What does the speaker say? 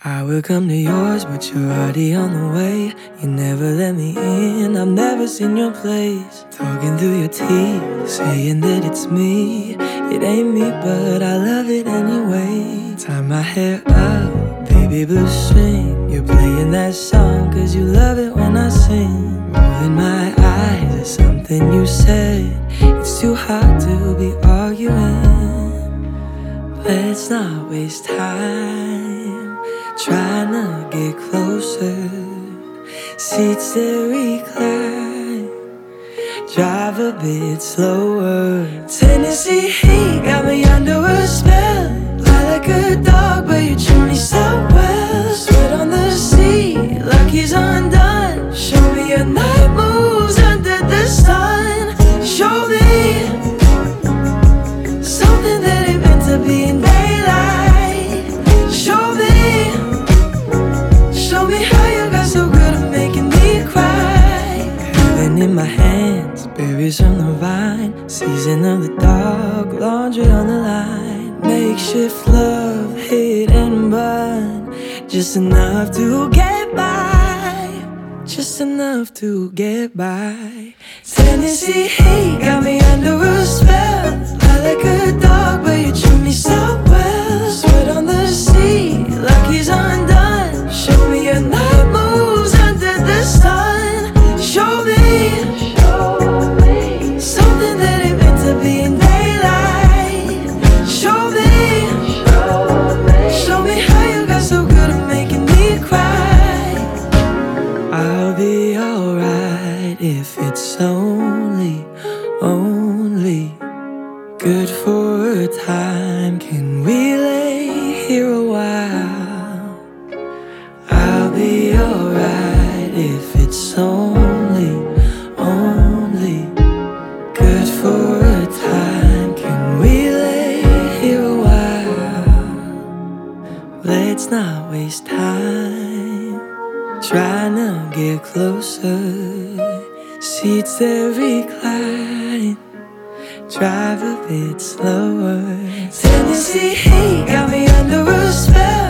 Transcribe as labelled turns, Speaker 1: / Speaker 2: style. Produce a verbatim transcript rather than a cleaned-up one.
Speaker 1: I will come to yours, but you're already on the way. You never let me in, I've never seen your place. Talking through your teeth, saying that it's me. It ain't me, but I love it anyway. Tie my hair up, baby blue swing. You're playing that song cause you love it when I sing. Rolling my eyes at something you said. It's too hot to be arguing. Let's not waste time trying to get closer. Seats that recline, drive a bit slower. Tennessee heat got me under a spell. Lie like a dog, but you treat me so well. Sweat on the seat, like he's undone. Show me your night moves under the sun. Show me something that ain't meant to be in daylight. Show me, show me how you got so good at making me cry. Heaven in my hands, berries on the vine. Season of the dog, laundry on the line. Makeshift love, hit and burn. Just enough to get by, just enough to get by. Tennessee heat got me under a spell. Lie like a dog, but you treat me so well. Sweat on the seat, like he's undone. Show me your night moves under the sun. Show me something that ain't meant to be in daylight. Show me, show me how you got so good at making me cry. I'll be alright if it's only, only good for a time. Can we lay here a while? I'll be alright if it's only, only good for a time. Can we lay here a while? Let's not waste time trying to get closer. Seats that recline, drive a bit slower. Tennessee heat got me under a spell.